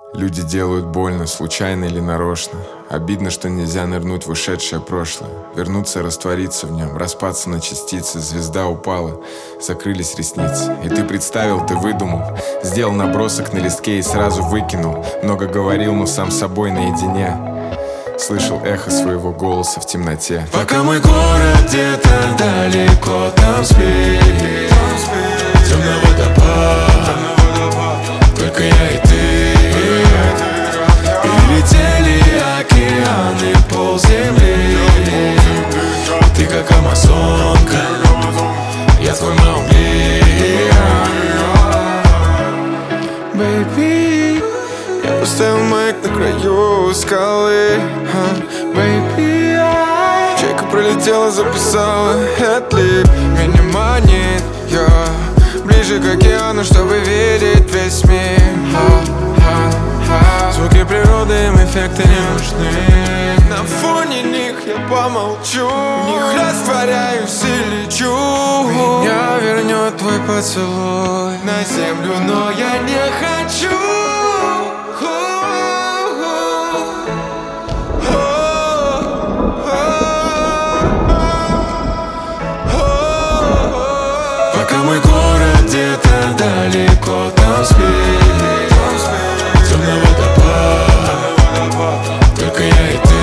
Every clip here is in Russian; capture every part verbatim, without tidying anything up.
Люди делают больно, случайно или нарочно. Обидно, что нельзя нырнуть в ушедшее прошлое, вернуться, раствориться в нем, распаться на частицы. Звезда упала, закрылись ресницы. И ты представил, ты выдумал, сделал набросок на листке и сразу выкинул. Много говорил, но сам собой наедине слышал эхо своего голоса в темноте. Пока мой город где-то далеко там спит, темный водопад, только я и ты. Перелетели океаны, полземли. Ты как амазонка, я твой Маугли. Baby, я поставил майк на краю скалы. Baby, чайка пролетела, записала хэдлип. Меня манит, я ближе к океану, чтобы видеть весь мир. Звуки природы, им эффекты не нужны. На фоне них я помолчу, в них растворяюсь и лечу. Меня вернет твой поцелуй на землю, но я не хочу. Пока мой город где-то далеко там спит, темный водопад, только я и ты.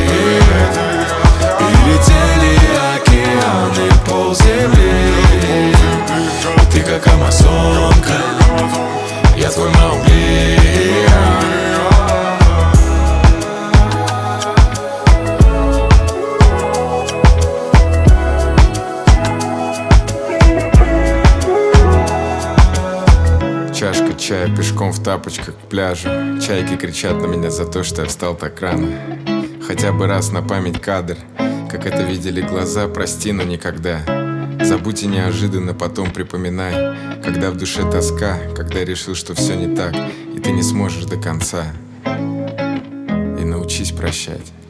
Перелетели океаны, полземли. Ты как амазонка, я твой Маугли. Чашка чая, пешком в тапочках к пляжу. Чайки кричат на меня за то, что я встал так рано. Хотя бы раз на память кадр, как это видели глаза, прости, но никогда. Забудь и неожиданно потом припоминай, когда в душе тоска, когда решил, что все не так, и ты не сможешь до конца. И научись прощать.